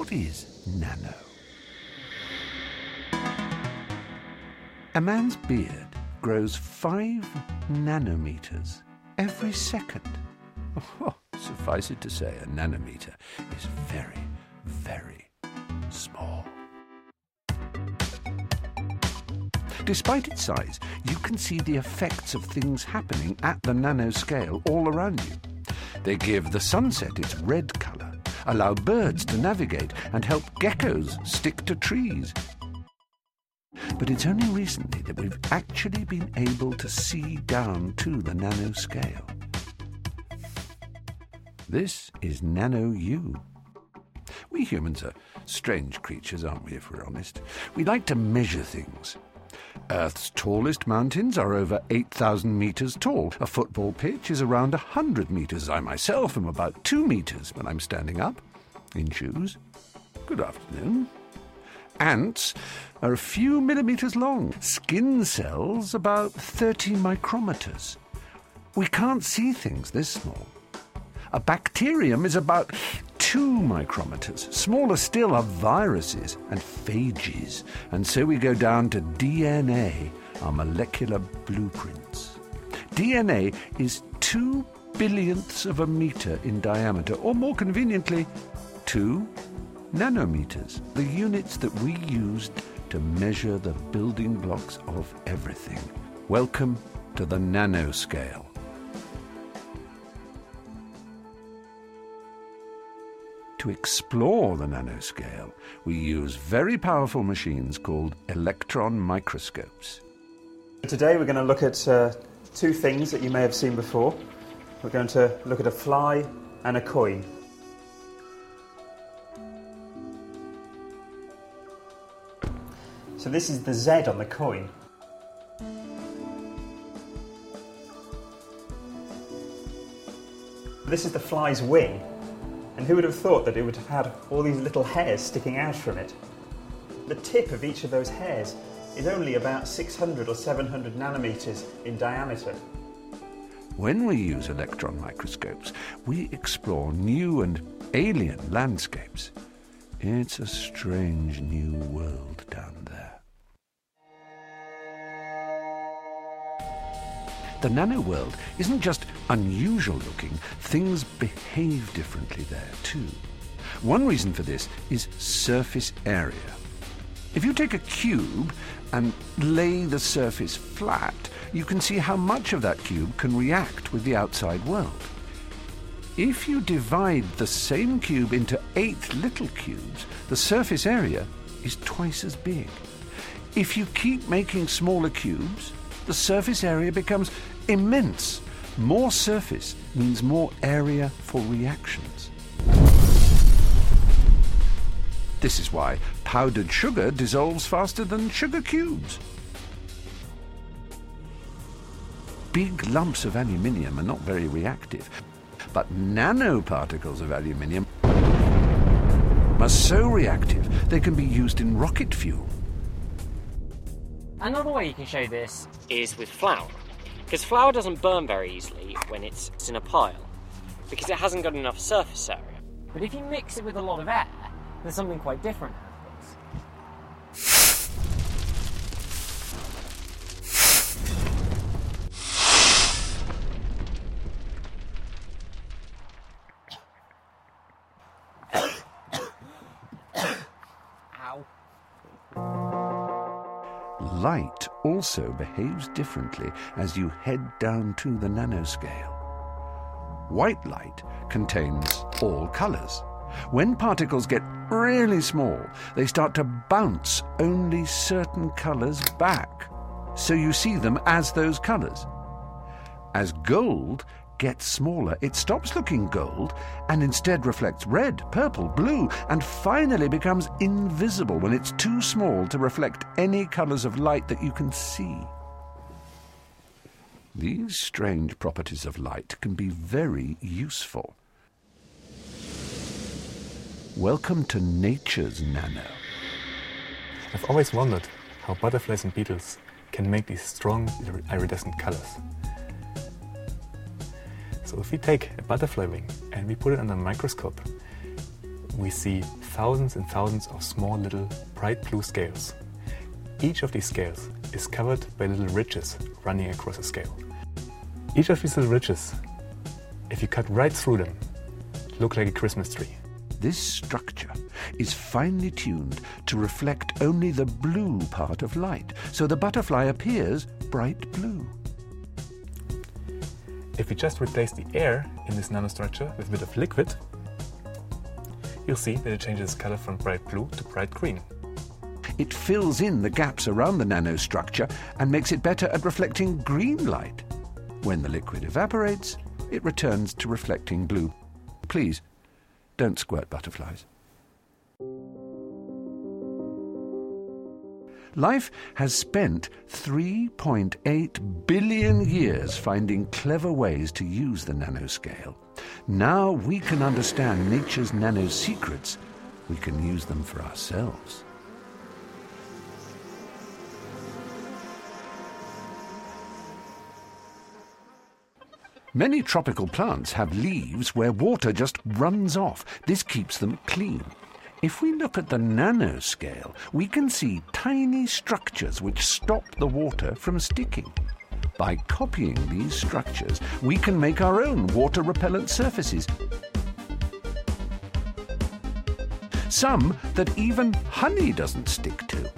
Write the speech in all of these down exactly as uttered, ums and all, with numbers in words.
what is nano? A man's beard grows five nanometers every second. Oh, suffice it to say, a nanometer is very, very small. Despite its size, you can see the effects of things happening at the nanoscale all around you. They give the sunset its red colour, allow birds to navigate, and help geckos stick to trees. But it's only recently that we've actually been able to see down to the nanoscale. This is Nano You. We humans are strange creatures, aren't we, if we're honest? We like to measure things. Earth's tallest mountains are over eight thousand metres tall. A football pitch is around one hundred metres. I myself am about two metres when I'm standing up, in shoes. Good afternoon. Ants are a few millimetres long. Skin cells about thirty micrometers. We can't see things this small. A bacterium is about two micrometers. Smaller still are viruses and phages. And so we go down to D N A, our molecular blueprints. D N A is two billionths of a metre in diameter, or more conveniently, two nanometers, the units that we used to measure the building blocks of everything. Welcome to the nanoscale. To explore the nanoscale, we use very powerful machines called electron microscopes. Today we're going to look at uh, two things that you may have seen before. We're going to look at a fly and a coin. So this is the Z on the coin. This is the fly's wing. And who would have thought that it would have had all these little hairs sticking out from it? The tip of each of those hairs is only about six hundred or seven hundred nanometers in diameter. When we use electron microscopes, we explore new and alien landscapes. It's a strange new world down there. The nano world isn't just unusual looking, things behave differently there too. One reason for this is surface area. If you take a cube and lay the surface flat, you can see how much of that cube can react with the outside world. If you divide the same cube into eight little cubes, the surface area is twice as big. If you keep making smaller cubes, the surface area becomes immense. More surface means more area for reactions. This is why powdered sugar dissolves faster than sugar cubes. Big lumps of aluminium are not very reactive, but nanoparticles of aluminium are so reactive they can be used in rocket fuel. Another way you can show this is with flour, because flour doesn't burn very easily when it's in a pile, because it hasn't got enough surface area. But if you mix it with a lot of air, then something quite different happens. Light also behaves differently as you head down to the nanoscale. White light contains all colours. When particles get really small, they start to bounce only certain colours back, so you see them as those colours. As gold gets smaller, it stops looking gold and instead reflects red, purple, blue, and finally becomes invisible when it's too small to reflect any colours of light that you can see. These strange properties of light can be very useful. Welcome to nature's nano. I've always wondered how butterflies and beetles can make these strong iridescent colors. So if we take a butterfly wing and we put it under a microscope, we see thousands and thousands of small little bright blue scales. Each of these scales is covered by little ridges running across a scale. Each of these little ridges, if you cut right through them, look like a Christmas tree. This structure is finely tuned to reflect only the blue part of light, so the butterfly appears bright blue. If we just replace the air in this nanostructure with a bit of liquid, you'll see that it changes color from bright blue to bright green. It fills in the gaps around the nanostructure and makes it better at reflecting green light. When the liquid evaporates, it returns to reflecting blue. Please, don't squirt butterflies. Life has spent three point eight billion years finding clever ways to use the nanoscale. Now we can understand nature's nano secrets. We can use them for ourselves. Many tropical plants have leaves where water just runs off. This keeps them clean. If we look at the nanoscale, we can see tiny structures which stop the water from sticking. By copying these structures, we can make our own water-repellent surfaces. Some that even honey doesn't stick to.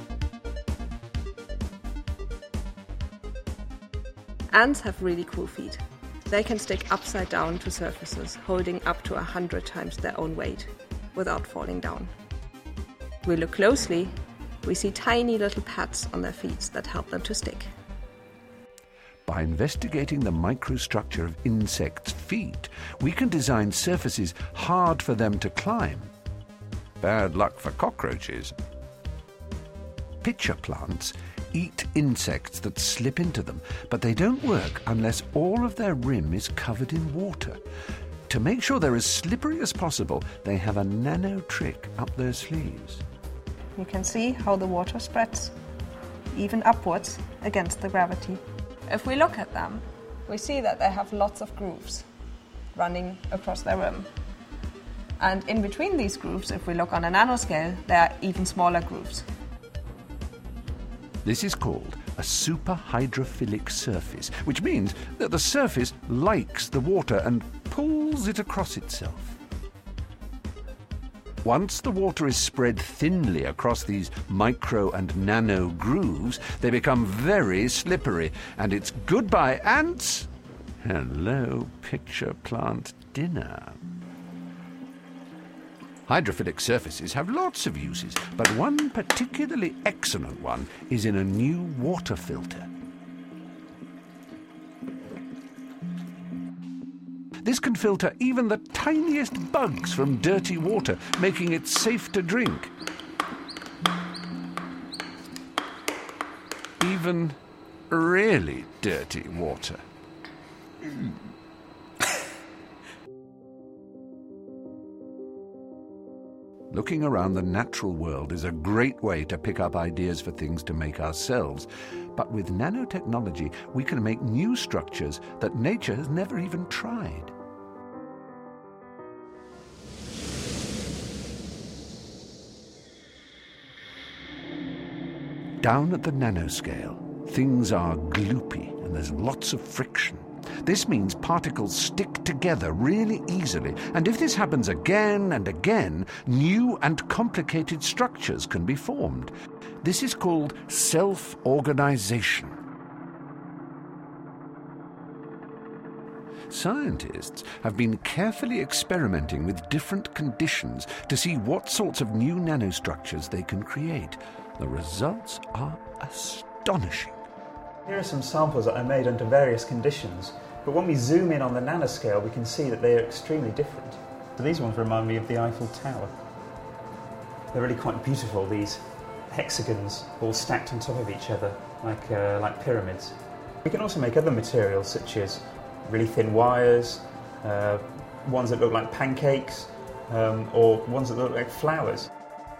Ants have really cool feet. They can stick upside down to surfaces, holding up to a hundred times their own weight, without falling down. If we look closely, we see tiny little pads on their feet that help them to stick. By investigating the microstructure of insects' feet, we can design surfaces hard for them to climb. Bad luck for cockroaches. Pitcher plants eat insects that slip into them, but they don't work unless all of their rim is covered in water. To make sure they're as slippery as possible, they have a nano trick up their sleeves. You can see how the water spreads, even upwards against the gravity. If we look at them, we see that they have lots of grooves running across their rim. And in between these grooves, if we look on a nanoscale, there are even smaller grooves. This is called a superhydrophilic surface, which means that the surface likes the water and pulls it across itself. Once the water is spread thinly across these micro and nano grooves, they become very slippery, and it's goodbye ants, hello pitcher plant dinner. Hydrophilic surfaces have lots of uses, but one particularly excellent one is in a new water filter. This can filter even the tiniest bugs from dirty water, making it safe to drink. Even really dirty water. Looking around the natural world is a great way to pick up ideas for things to make ourselves. But with nanotechnology, we can make new structures that nature has never even tried. Down at the nanoscale, things are gloopy and there's lots of friction. This means particles stick together really easily, and if this happens again and again, new and complicated structures can be formed. This is called self-organization. Scientists have been carefully experimenting with different conditions to see what sorts of new nanostructures they can create. The results are astonishing. Here are some samples that I made under various conditions, but when we zoom in on the nanoscale, we can see that they are extremely different. So these ones remind me of the Eiffel Tower. They're really quite beautiful, these hexagons all stacked on top of each other, like, uh, like pyramids. We can also make other materials, such as really thin wires, uh, ones that look like pancakes, um, or ones that look like flowers.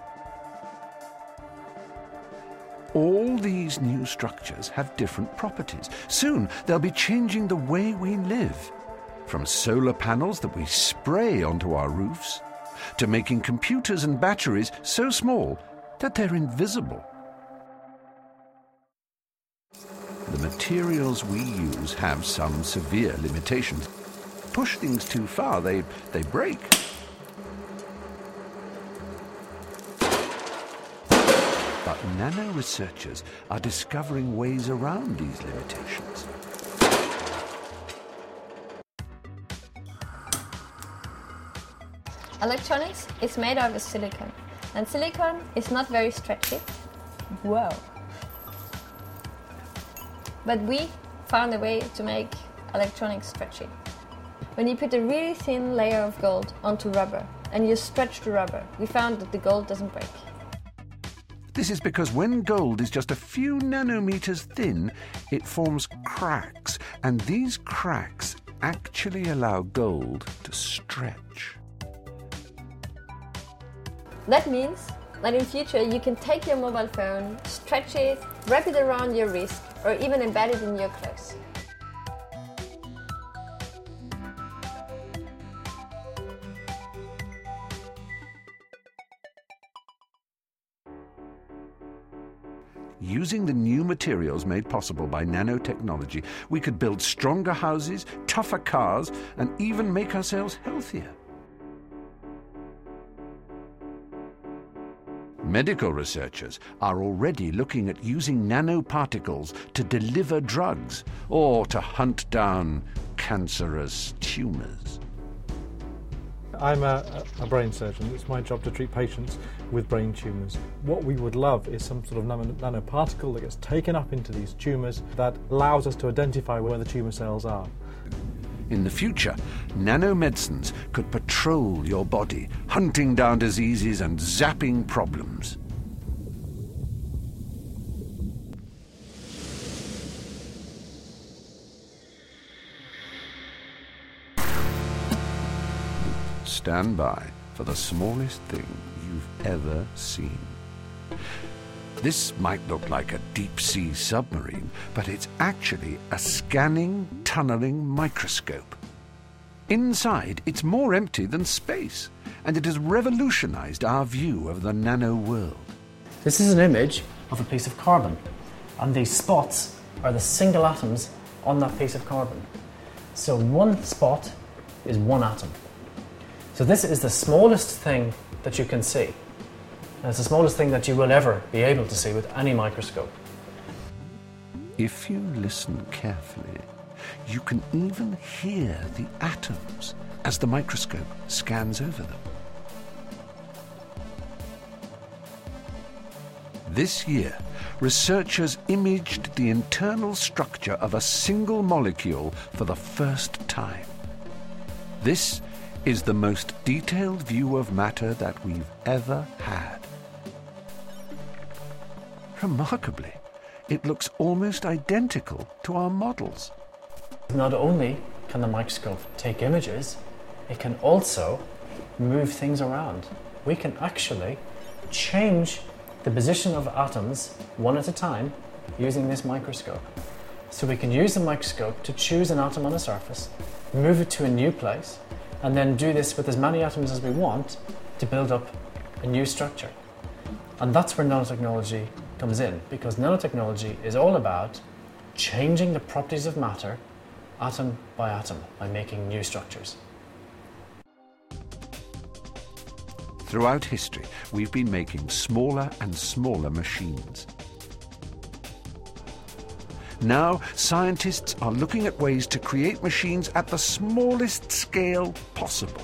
All these new structures have different properties. Soon they'll be changing the way we live. From solar panels that we spray onto our roofs, to making computers and batteries so small that they're invisible. The materials we use have some severe limitations. Push things too far, they, they break. But nano researchers are discovering ways around these limitations. Electronics is made out of silicon, and silicon is not very stretchy. Whoa. But we found a way to make electronics stretchy. When you put a really thin layer of gold onto rubber and you stretch the rubber, we found that the gold doesn't break. This is because when gold is just a few nanometers thin, it forms cracks, and these cracks actually allow gold to stretch. That means that in future you can take your mobile phone, stretch it, wrap it around your wrist, or even embed it in your clothes. Using the new materials made possible by nanotechnology, we could build stronger houses, tougher cars, and even make ourselves healthier. Medical researchers are already looking at using nanoparticles to deliver drugs or to hunt down cancerous tumours. I'm a, a brain surgeon. It's my job to treat patients with brain tumours. What we would love is some sort of nano, nanoparticle that gets taken up into these tumours that allows us to identify where the tumour cells are. In the future, nanomedicines could patrol your body, hunting down diseases and zapping problems. Stand by for the smallest thing you've ever seen. This might look like a deep-sea submarine, but it's actually a scanning, tunneling microscope. Inside, it's more empty than space, and it has revolutionized our view of the nano world. This is an image of a piece of carbon, and these spots are the single atoms on that piece of carbon. So one spot is one atom. So this is the smallest thing that you can see. And it's the smallest thing that you will ever be able to see with any microscope. If you listen carefully, you can even hear the atoms as the microscope scans over them. This year, researchers imaged the internal structure of a single molecule for the first time. This is the most detailed view of matter that we've ever had. Remarkably, it looks almost identical to our models. Not only can the microscope take images, it can also move things around. We can actually change the position of atoms one at a time using this microscope. So we can use the microscope to choose an atom on a surface, move it to a new place, and then do this with as many atoms as we want to build up a new structure. And that's where nanotechnology comes in, because nanotechnology is all about changing the properties of matter atom by atom by making new structures. Throughout history, we've been making smaller and smaller machines. Now, scientists are looking at ways to create machines at the smallest scale possible,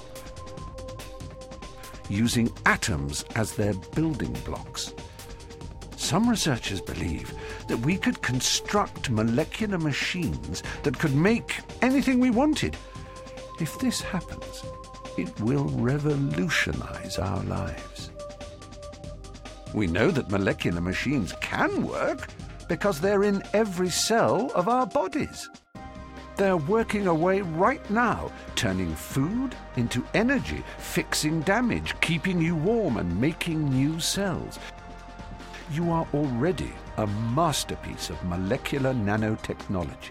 using atoms as their building blocks. Some researchers believe that we could construct molecular machines that could make anything we wanted. If this happens, it will revolutionize our lives. We know that molecular machines can work because they're in every cell of our bodies. They're working away right now, turning food into energy, fixing damage, keeping you warm, and making new cells. You are already a masterpiece of molecular nanotechnology.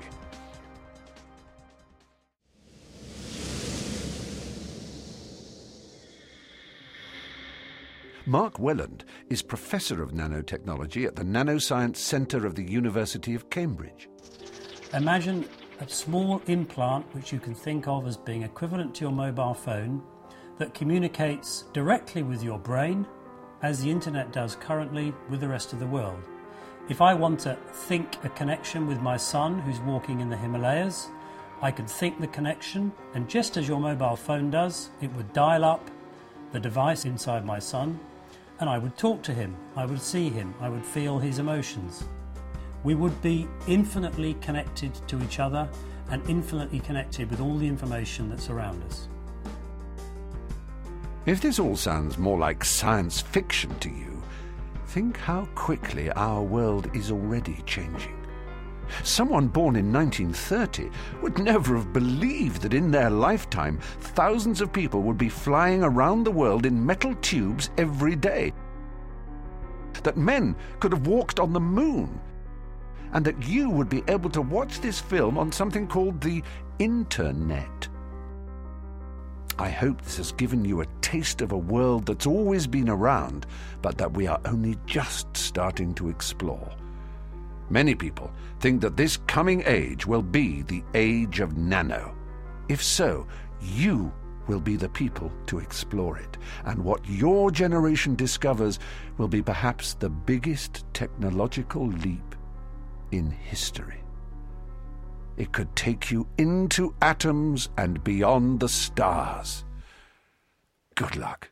Mark Welland is Professor of Nanotechnology at the Nanoscience Centre of the University of Cambridge. Imagine a small implant which you can think of as being equivalent to your mobile phone that communicates directly with your brain as the internet does currently with the rest of the world. If I want to think a connection with my son who's walking in the Himalayas, I could think the connection, and just as your mobile phone does, it would dial up the device inside my son, and I would talk to him, I would see him, I would feel his emotions. We would be infinitely connected to each other and infinitely connected with all the information that's around us. If this all sounds more like science fiction to you, think how quickly our world is already changing. Someone born in nineteen thirty would never have believed that in their lifetime thousands of people would be flying around the world in metal tubes every day, that men could have walked on the moon, and that you would be able to watch this film on something called the internet. I hope this has given you a taste of a world that's always been around, but that we are only just starting to explore. Many people think that this coming age will be the age of nano. If so, you will be the people to explore it, and what your generation discovers will be perhaps the biggest technological leap in history. It could take you into atoms and beyond the stars. Good luck.